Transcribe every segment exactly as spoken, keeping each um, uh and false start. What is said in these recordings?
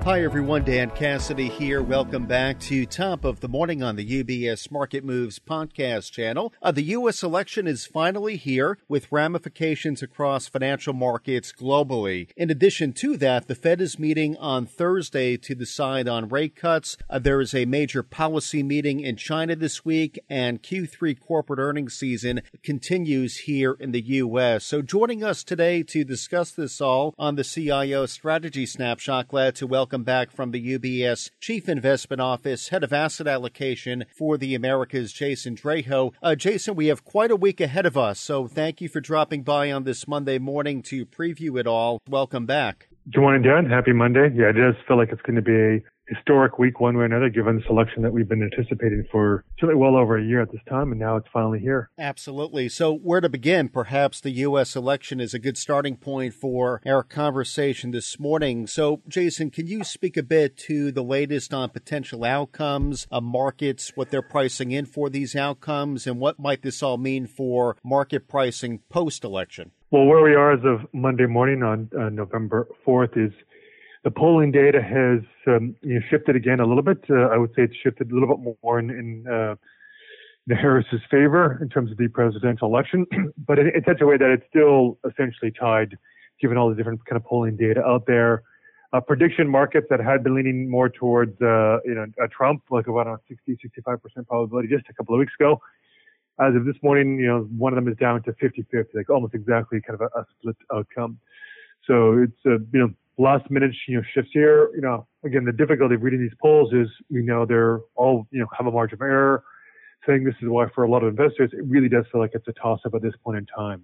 Hi, everyone. Dan Cassidy here. Welcome back to Top of the Morning on the U B S Market Moves podcast channel. Uh, the U S election is finally here with ramifications across financial markets globally. In addition to that, the Fed is meeting on Thursday to decide on rate cuts. Uh, there is a major policy meeting in China this week, and Q three corporate earnings season continues here in the U S. So joining us today to discuss this all on the C I O Strategy Snapshot, glad to welcome back from the U B S Chief Investment Office, Head of Asset Allocation for the Americas, Jason Draho. Uh, Jason, we have quite a week ahead of us, so thank you for dropping by on this Monday morning to preview it all. Welcome back. Good morning, Dan. Happy Monday. Yeah, it does feel like it's going to be a historic week one way or another, given the selection that we've been anticipating for certainly well over a year at this time, and now it's finally here. Absolutely. So where to begin? Perhaps the U S election is a good starting point for our conversation this morning. So, Jason, can you speak a bit to the latest on potential outcomes, uh, markets, what they're pricing in for these outcomes, and what might this all mean for market pricing post-election? Well, where we are as of Monday morning on uh, November fourth is the polling data has um, you know, shifted again a little bit. Uh, I would say it's shifted a little bit more in, in uh, the Harris's favor in terms of the presidential election, but in, in such a way that it's still essentially tied, given all the different kind of polling data out there. Uh, prediction markets that had been leaning more towards uh, you know a Trump, like about a sixty, sixty-five percent probability just a couple of weeks ago. As of this morning, you know, one of them is down to fifty-fifty, like almost exactly kind of a, a split outcome. So it's uh, you know. Last minute, you know, shifts here. You know, again, the difficulty of reading these polls is we know they're all, you know, have a margin of error. Saying this is why for a lot of investors, it really does feel like it's a toss-up at this point in time.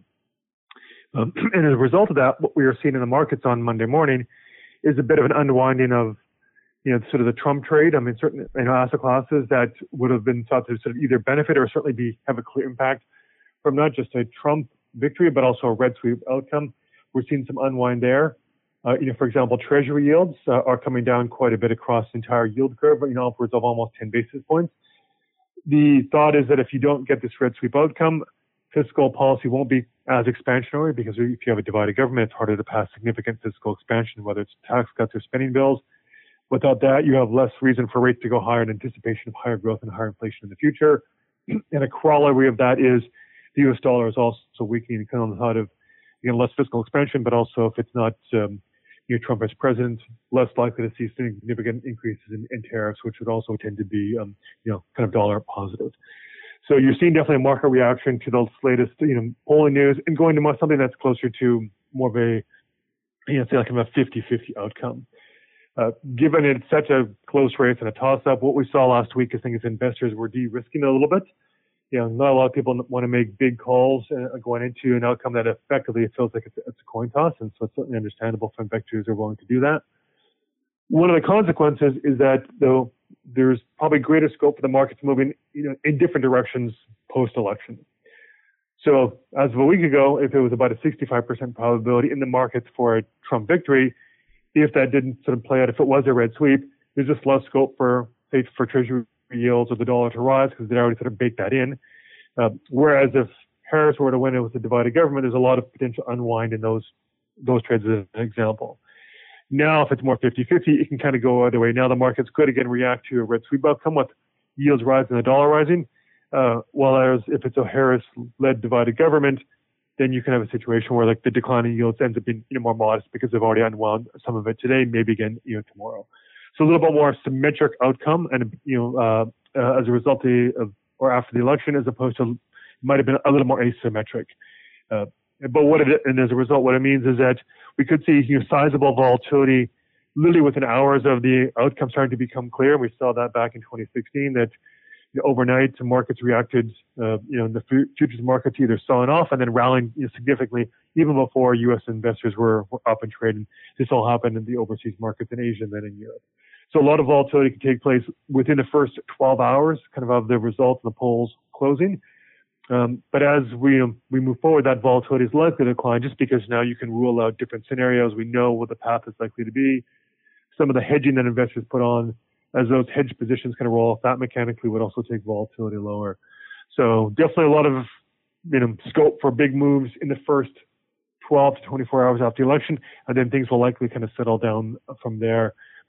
Um, and as a result of that, what we are seeing in the markets on Monday morning is a bit of an unwinding of, you know, sort of the Trump trade. I mean, certain you know, asset classes that would have been thought to sort of either benefit or certainly be have a clear impact from not just a Trump victory, but also a red sweep outcome. We're seeing some unwind there. Uh, you know, for example, Treasury yields uh, are coming down quite a bit across the entire yield curve, you know, upwards of almost ten basis points. The thought is that if you don't get this red sweep outcome, fiscal policy won't be as expansionary because if you have a divided government, it's harder to pass significant fiscal expansion, whether it's tax cuts or spending bills. Without that, you have less reason for rates to go higher in anticipation of higher growth and higher inflation in the future. And a corollary of that is the U S dollar is also weakening kind of on the side of, you know, less fiscal expansion, but also if it's not um, you know, Trump as president, less likely to see significant increases in, in tariffs, which would also tend to be, um, you know, kind of dollar positive. So you're seeing definitely a market reaction to the latest, you know, polling news and going to more, something that's closer to more of a, you know, say like a fifty-fifty outcome. Uh, given it's such a close race and a toss-up, what we saw last week, I think, is investors were de-risking a little bit. You know, not a lot of people want to make big calls uh, going into an outcome that effectively it feels like it's, it's a coin toss, and so it's certainly understandable for investors who are willing to do that. One of the consequences is that though there's probably greater scope for the markets moving, you know, in different directions post-election. So as of a week ago, if it was about a sixty-five percent probability in the markets for a Trump victory, if that didn't sort of play out, if it was a red sweep, there's just less scope for, say, for Treasury yields or the dollar to rise because they already sort of baked that in. Uh, whereas if Harris were to win it with a divided government, there's a lot of potential unwind in those those trades as an example. Now, if it's more fifty-fifty, it can kind of go either way. Now the markets could again react to a red sweep outcome with yields rising and the dollar rising. Uh, while if it's a Harris-led divided government, then you can have a situation where like the declining yields ends up being you know, more modest because they've already unwound some of it today, maybe again you know tomorrow. So a little bit more symmetric outcome, and you know, uh, uh, as a result of or after the election, as opposed to might have been a little more asymmetric. Uh, but what it and as a result, what it means is that we could see you know, sizable volatility, literally within hours of the outcome starting to become clear. We saw that back in twenty sixteen that you know, overnight the markets reacted, uh, you know, in the futures markets either selling off and then rallying you know, significantly even before U S investors were, were up and trading. This all happened in the overseas markets in Asia and then in Europe. So a lot of volatility can take place within the first twelve hours, kind of of the results of the polls closing. Um, but as we um, we move forward, that volatility is likely to decline just because now you can rule out different scenarios. We know what the path is likely to be. Some of the hedging that investors put on as those hedge positions kind of roll off, that mechanically would also take volatility lower. So definitely a lot of you know scope for big moves in the first twelve to twenty-four hours after the election, and then things will likely kind of settle down from there.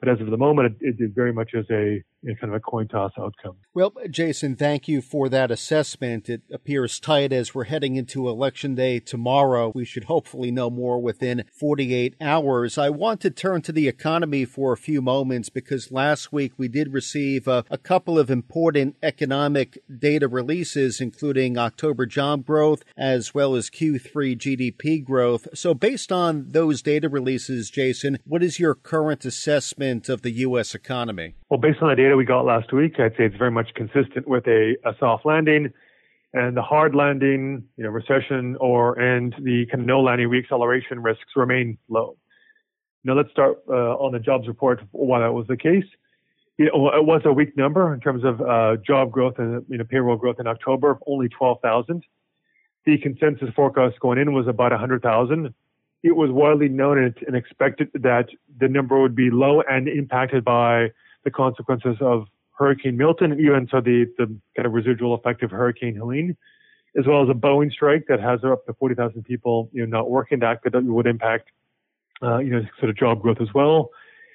But as of the moment, it, it very much is a, a kind of a coin toss outcome. Well, Jason, thank you for that assessment. It appears tight as we're heading into Election Day tomorrow. We should hopefully know more within forty-eight hours. I want to turn to the economy for a few moments because last week we did receive a, a couple of important economic data releases, including October job growth as well as Q three G D P growth. So based on those data releases, Jason, what is your current assessment of the U S economy? Well, based on the data we got last week, I'd say it's very much consistent with a, a soft landing, and the hard landing, you know, recession or and the kind of no landing reacceleration risks remain low. Now let's start uh, on the jobs report. Why that was the case, you know, it was a weak number in terms of uh, job growth and you know payroll growth in October, only twelve thousand. The consensus forecast going in was about one hundred thousand. It was widely known and expected that the number would be low and impacted by the consequences of Hurricane Milton, and even so the, the kind of residual effect of Hurricane Helene, as well as a Boeing strike that has up to forty thousand people, you know, not working. That could, would impact, uh, you know, sort of job growth as well.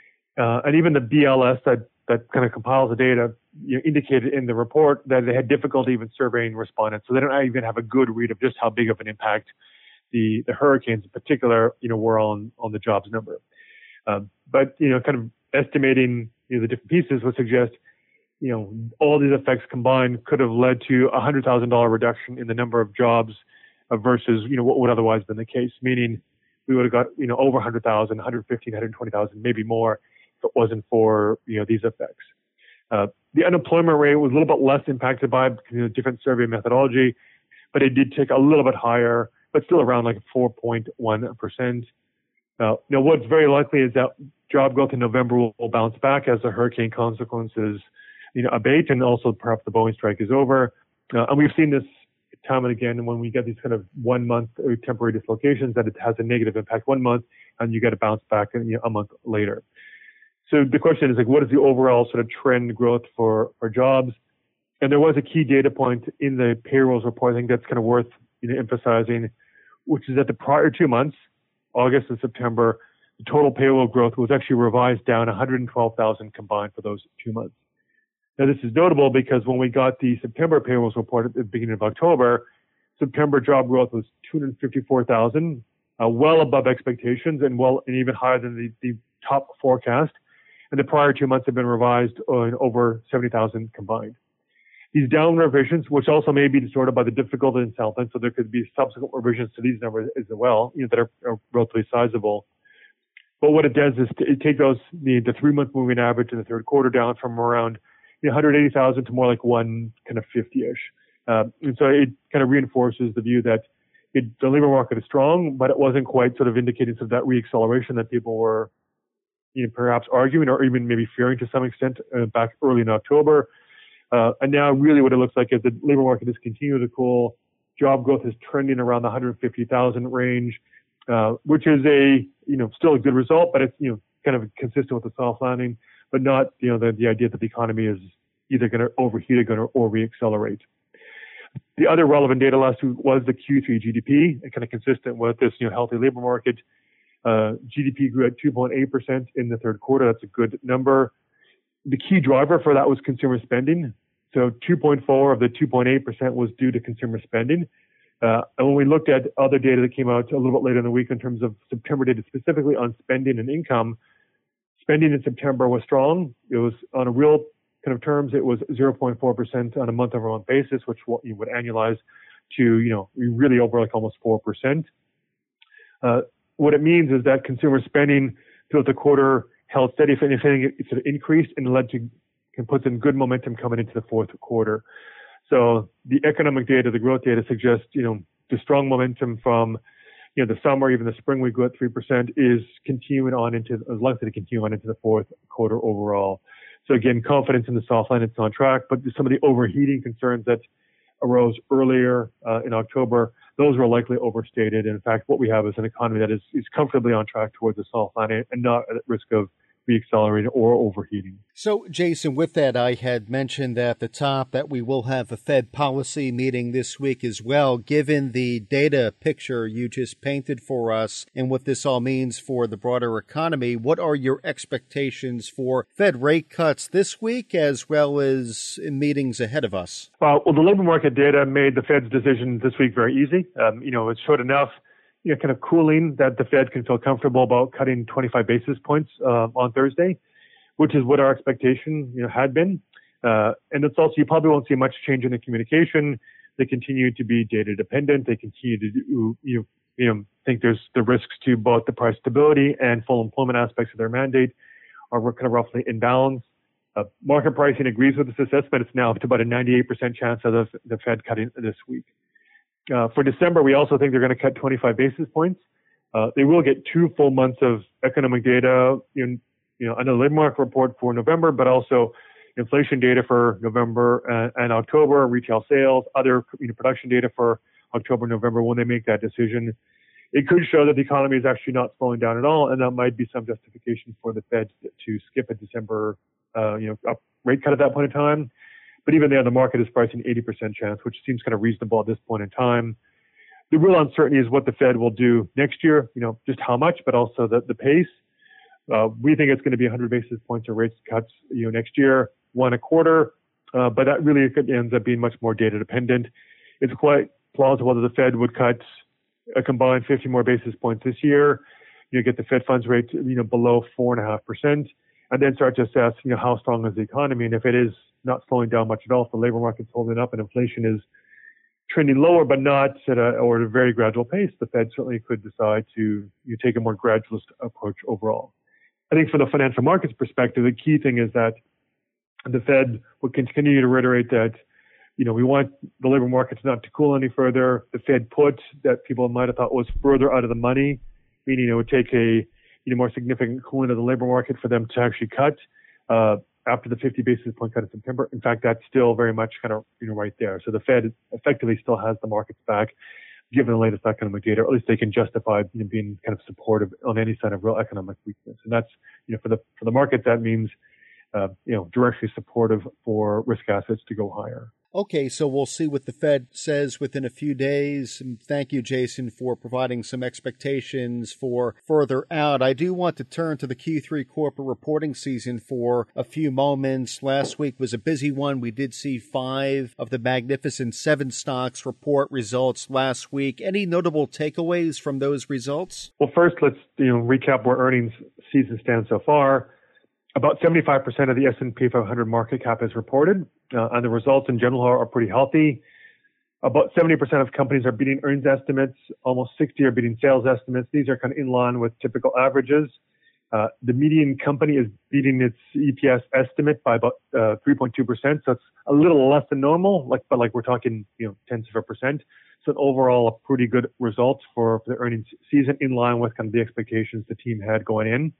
Uh, and even the B L S that, that kind of compiles the data, you know, indicated in the report that they had difficulty even surveying respondents. So they don't even have a good read of just how big of an impact the, the hurricanes in particular, you know, were on, on the jobs number. Um, but, you know, kind of estimating, you know, the different pieces would suggest, you know, all these effects combined could have led to a one hundred thousand dollars reduction in the number of jobs uh, versus, you know, what would otherwise have been the case, meaning we would have got, you know, over one hundred thousand, one hundred fifteen, one hundred twenty thousand, maybe more if it wasn't for, you know, these effects. Uh, the unemployment rate was a little bit less impacted by you know, different survey methodology, but it did tick a little bit higher, but still around like four point one percent. Uh, now, what's very likely is that job growth in November will, will bounce back as the hurricane consequences, you know, abate, and also perhaps the Boeing strike is over. Uh, and we've seen this time and again when we get these kind of one month or temporary dislocations that it has a negative impact one month and you get a bounce back you know, a month later. So the question is like, what is the overall sort of trend growth for, for jobs? And there was a key data point in the payrolls report, I think that's kind of worth you know, emphasizing, which is that the prior two months, August and September, the total payroll growth was actually revised down one hundred twelve thousand combined for those two months. Now, this is notable because when we got the September payrolls report at the beginning of October, September job growth was two hundred fifty-four thousand, uh, well above expectations and well and even higher than the, the top forecast. And the prior two months have been revised on over seventy thousand combined. These down revisions, which also may be distorted by the difficulty in Southland, so there could be subsequent revisions to these numbers as well, you know, that are, are relatively sizable. But what it does is to take those the, the three-month moving average in the third quarter down from around you know, one hundred eighty thousand to more like one kind of fifty-ish. Uh, and so it kind of reinforces the view that it, the labor market is strong, but it wasn't quite sort of indicating sort of that reacceleration that people were you know, perhaps arguing or even maybe fearing to some extent uh, back early in October. Uh, and now really what it looks like is the labor market is continuing to cool. Job growth is trending around the one hundred fifty thousand range, uh, which is a, you know, still a good result, but it's, you know, kind of consistent with the soft landing, but not, you know, the, the idea that the economy is either going to overheat or going to or reaccelerate. The other relevant data last week was the Q three G D P, and kind of consistent with this, you know, healthy labor market. Uh, G D P grew at two point eight percent in the third quarter. That's a good number. The key driver for that was consumer spending. So two point four of the two point eight percent was due to consumer spending. Uh, and when we looked at other data that came out a little bit later in the week in terms of September data specifically on spending and income, spending in September was strong. It was on a real kind of terms, it was zero point four percent on a month over month basis, which you would annualize to, you know, really over like almost four percent. Uh, what it means is that consumer spending throughout the quarter held steady. If anything, it sort of increased and led to and puts in good momentum coming into the fourth quarter. So the economic data, the growth data suggests, you know, the strong momentum from, you know, the summer, even the spring we grew at three percent is continuing on into, is likely to continue on into the fourth quarter overall. So again, confidence in the soft line, it's on track, but some of the overheating concerns that arose earlier uh, in October, those were likely overstated. And in fact, what we have is an economy that is, is comfortably on track towards a soft landing and not at risk of be accelerating or overheating. So, Jason, with that, I had mentioned at the top that we will have a Fed policy meeting this week as well. Given the data picture you just painted for us and what this all means for the broader economy, what are your expectations for Fed rate cuts this week as well as in meetings ahead of us? Well, well the labor market data made the Fed's decision this week very easy. Um, you know, it showed enough you know, kind of cooling that the Fed can feel comfortable about cutting twenty-five basis points uh, on Thursday, which is what our expectation, you know, had been. Uh, and it's also, you probably won't see much change in the communication. They continue to be data dependent. They continue to do, you, you know, think there's the risks to both the price stability and full employment aspects of their mandate are kind of roughly in balance. Uh, market pricing agrees with this assessment. It's now up to about a ninety-eight percent chance of the, the Fed cutting this week. Uh, for December, we also think they're going to cut twenty-five basis points. Uh, they will get two full months of economic data in, you know, another labor market report for November, but also inflation data for November and, and October, retail sales, other you know, production data for October, November when they make that decision. It could show that the economy is actually not slowing down at all, and that might be some justification for the Fed to skip a December, uh, you know, up rate cut at that point in time. But even there, the market is pricing eighty percent chance, which seems kind of reasonable at this point in time. The real uncertainty is what the Fed will do next year, you know, just how much, but also the, the pace. Uh, we think it's going to be one hundred basis points of rate cuts, you know, next year, one a quarter. Uh, but that really ends up being much more data dependent. It's quite plausible that the Fed would cut a combined fifty more basis points this year. You get the Fed funds rate, you know, below four and a half percent, and then start to assess, you know, how strong is the economy, and if it is not slowing down much at all, if the labor market's holding up and inflation is trending lower, but not at a or at a very gradual pace, the Fed certainly could decide to you take a more gradualist approach overall. I think from the financial markets perspective, the key thing is that the Fed would continue to reiterate that, you know, we want the labor markets not to cool any further. The Fed put that people might have thought was further out of the money, meaning it would take a you know more significant cooling of the labor market for them to actually cut uh, after the fifty basis point cut in September. In fact, that's still very much kind of you know right there. So the Fed effectively still has the markets back, given the latest economic data, or at least they can justify you know, being kind of supportive on any sign of real economic weakness. And that's you know for the for the market that means uh, you know directly supportive for risk assets to go higher. Okay, so we'll see what the Fed says within a few days. And thank you, Jason, for providing some expectations for further out. I do want to turn to the Q three corporate reporting season for a few moments. Last week was a busy one. We did see five of the Magnificent Seven stocks report results last week. Any notable takeaways from those results? Well, first, let's you know recap where earnings season stands so far. About seventy-five percent of the S and P five hundred market cap is reported, uh, and the results in general are, are pretty healthy. About seventy percent of companies are beating earnings estimates. Almost sixty are beating sales estimates. These are kind of in line with typical averages. Uh, the median company is beating its E P S estimate by about uh, three point two percent, so it's a little less than normal, like but like we're talking you know tenths of a percent. So overall, a pretty good result for, for the earnings season, in line with kind of the expectations the team had going in.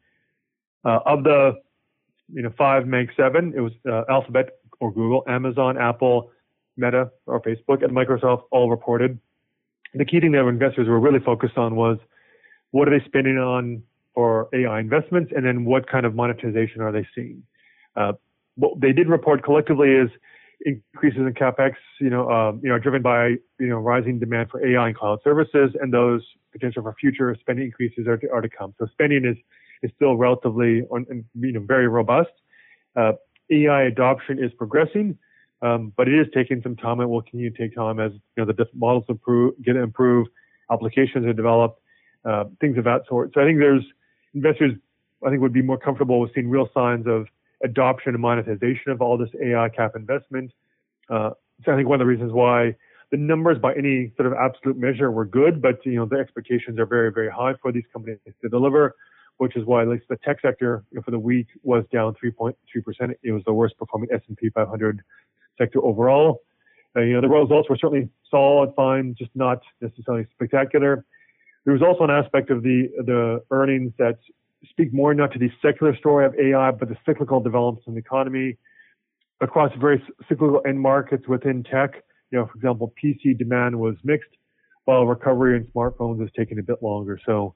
Uh, of the You know, five, Mag seven, it was uh, Alphabet or Google, Amazon, Apple, Meta or Facebook, and Microsoft all reported. The key thing that investors were really focused on was what are they spending on for A I investments, and then what kind of monetization are they seeing? Uh, what they did report collectively is increases in CapEx, you know, um, you know, driven by you know rising demand for A I and cloud services, and those potential for future spending increases are to, are to come. So spending is is still relatively, you know, very robust. Uh, A I adoption is progressing, um, but it is taking some time and will continue to take time as, you know, the models improve, get improved, applications are developed, uh, things of that sort. So I think there's investors, I think, would be more comfortable with seeing real signs of adoption and monetization of all this A I cap investment. Uh, so I think one of the reasons why the numbers by any sort of absolute measure were good, but, you know, the expectations are very, very high for these companies to deliver, which is why at least the tech sector you know, for the week was down three point two percent. It was the worst performing S and P five hundred sector overall. Uh, you know, the results were certainly solid, fine, just not necessarily spectacular. There was also an aspect of the the earnings that speak more not to the secular story of A I, but the cyclical developments in the economy across various cyclical end markets within tech. You know, for example, P C demand was mixed, while recovery in smartphones is taking a bit longer. So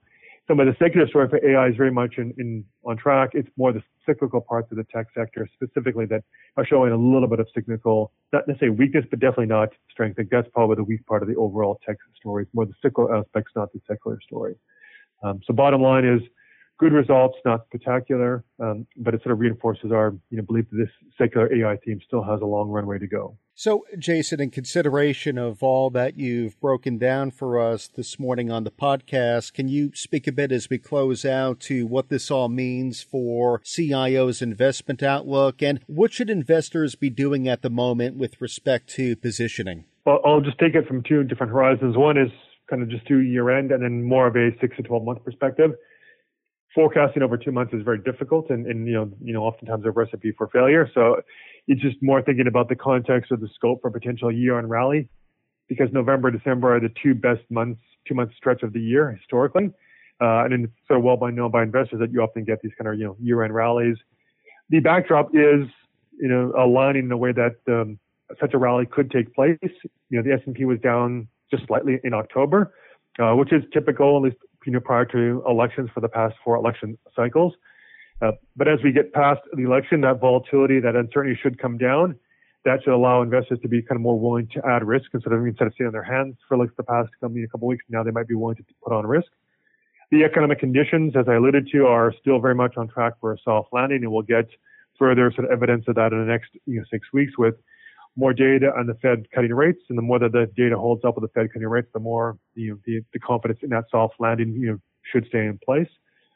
some of the secular story for A I is very much in, in on track. It's more the cyclical parts of the tech sector specifically that are showing a little bit of cyclical, not necessarily weakness, but definitely not strength. I think that's probably the weak part of the overall tech story. It's more the cyclical aspects, not the secular story. Um, so bottom line is good results, not spectacular, um, but it sort of reinforces our you know, belief that this secular A I theme still has a long runway to go. So, Jason, in consideration of all that you've broken down for us this morning on the podcast, can you speak a bit as we close out to what this all means for C I O's investment outlook, and what should investors be doing at the moment with respect to positioning? Well, I'll just take it from two different horizons. One is kind of just through year end, and then more of a six to twelve month perspective. Forecasting over two months is very difficult, and, and you know, you know, oftentimes a recipe for failure. So it's just more thinking about the context or the scope for potential year-end rally, because November, December are the two best months, two-month stretch of the year historically, uh, and it's so well by known by investors that you often get these kind of you know year-end rallies. The backdrop is you know aligning in a way that um, such a rally could take place. You know, the S and P was down just slightly in October, uh, which is typical, at least you know, prior to elections for the past four election cycles. Uh, but as we get past the election, that volatility, that uncertainty should come down. That should allow investors to be kind of more willing to add risk instead of instead of sitting on their hands for like the past couple, a couple of weeks. Now they might be willing to put on risk. The economic conditions, as I alluded to, are still very much on track for a soft landing, and we'll get further sort of evidence of that in the next you know, six weeks with more data on the Fed cutting rates, and the more that the data holds up with the Fed cutting rates, the more you know, the, the confidence in that soft landing you know, should stay in place.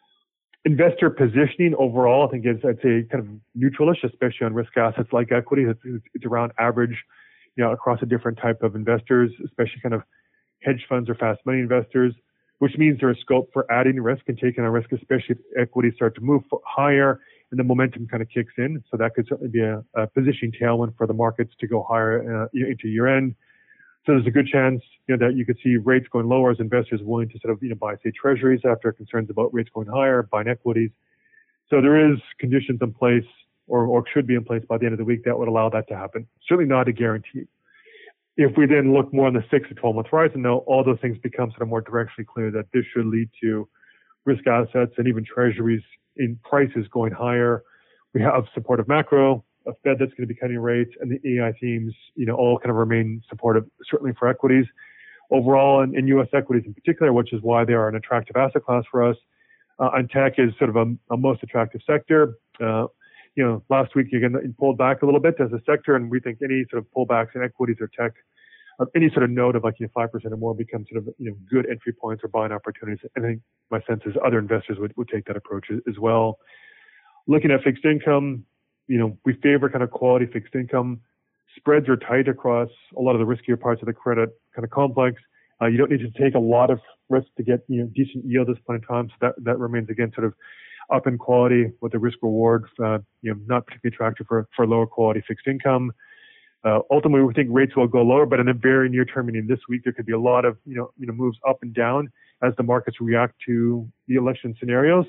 Investor positioning overall, I think is I'd say kind of neutralish, especially on risk assets like equity. It's, it's around average, you know, across a different type of investors, especially kind of hedge funds or fast money investors, which means there is scope for adding risk and taking a risk, especially if equities start to move higher and the momentum kind of kicks in. So that could certainly be a, a positioning tailwind for the markets to go higher uh, into year end. So there's a good chance, you know, that you could see rates going lower as investors willing to sort of, you know, buy, say, treasuries after concerns about rates going higher, buying equities. So there is conditions in place or, or should be in place by the end of the week that would allow that to happen. Certainly not a guarantee. If we then look more on the six to twelve month horizon, though, all those things become sort of more directionally clear that this should lead to risk assets and even treasuries in prices going higher. We have supportive macro, a Fed that's going to be cutting rates, and the A I themes, you know, all kind of remain supportive, certainly for equities. Overall, in, in U S equities in particular, which is why they are an attractive asset class for us, uh, and tech is sort of a, a most attractive sector. Uh, you know, last week, again, it pulled back a little bit as a sector, and we think any sort of pullbacks in equities or tech, uh, any sort of note of like, you know, five percent or more becomes sort of, you know, good entry points or buying opportunities. And I think my sense is other investors would, would take that approach as well. Looking at fixed income, you know, we favor kind of quality fixed income. Spreads are tight across a lot of the riskier parts of the credit kind of complex. Uh, you don't need to take a lot of risk to get, you know, decent yield at this point in time. So that, that remains, again, sort of up in quality with the risk reward, uh, you know, not particularly attractive for, for lower quality fixed income. Uh, ultimately, we think rates will go lower, but in the very near term, meaning this week, there could be a lot of, you know, you know, moves up and down as the markets react to the election scenarios.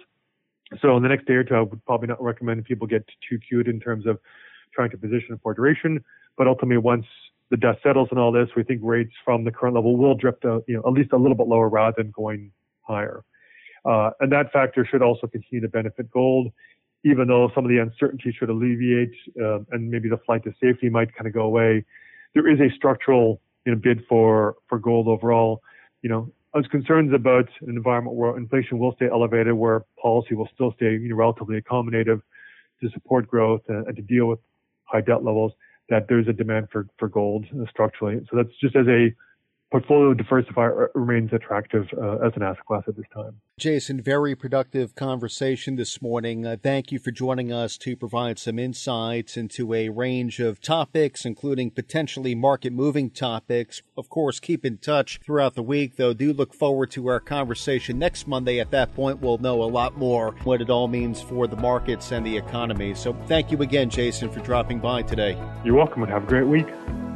So in the next day or two, I would probably not recommend people get too cute in terms of trying to position for duration. But ultimately, once the dust settles and all this, we think rates from the current level will drift, uh, you know, at least a little bit lower rather than going higher. Uh, and that factor should also continue to benefit gold, even though some of the uncertainty should alleviate uh, and maybe the flight to safety might kind of go away. There is a structural, you know, bid for for gold overall. You know, I was concerned about an environment where inflation will stay elevated, where policy will still stay, you know, relatively accommodative to support growth and, and to deal with high debt levels, that there's a demand for, for gold uh, structurally. So that's just as a portfolio diversifier remains attractive uh, as an asset class at this time. Jason, very productive conversation this morning. Uh, thank you for joining us to provide some insights into a range of topics, including potentially market-moving topics. Of course, keep in touch throughout the week, though. Do look forward to our conversation next Monday. At that point, we'll know a lot more what it all means for the markets and the economy. So thank you again, Jason, for dropping by today. You're welcome, and have a great week.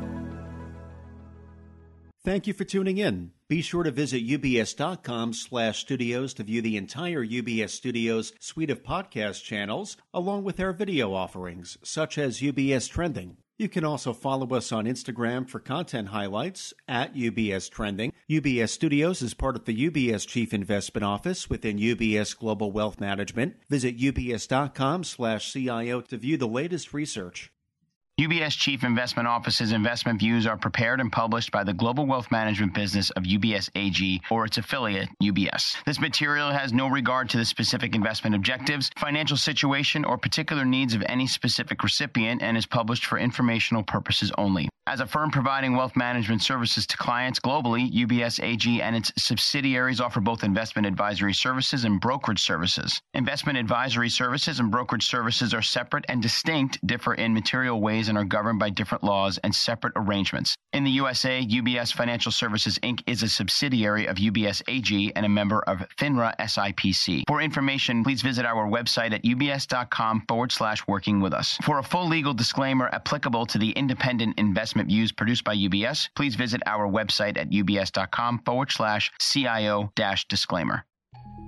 Thank you for tuning in. Be sure to visit ubs.com slash studios to view the entire U B S Studios suite of podcast channels, along with our video offerings, such as U B S Trending. You can also follow us on Instagram for content highlights at U B S Trending U B S Studios is part of the U B S Chief Investment Office within U B S Global Wealth Management. Visit ubs.com slash CIO to view the latest research. U B S Chief Investment Office's investment views are prepared and published by the global wealth management business of U B S A G or its affiliate, U B S. This material has no regard to the specific investment objectives, financial situation, or particular needs of any specific recipient and is published for informational purposes only. As a firm providing wealth management services to clients globally, U B S A G and its subsidiaries offer both investment advisory services and brokerage services. Investment advisory services and brokerage services are separate and distinct, differ in material ways, and are governed by different laws and separate arrangements. In the U S A, U B S Financial Services, Incorporated is a subsidiary of U B S A G and a member of FINRA S I P C. For information, please visit our website at ubs.com forward slash working with us. For a full legal disclaimer applicable to the independent investment views produced by U B S, please visit our website at ubs.com forward slash CIO dash disclaimer.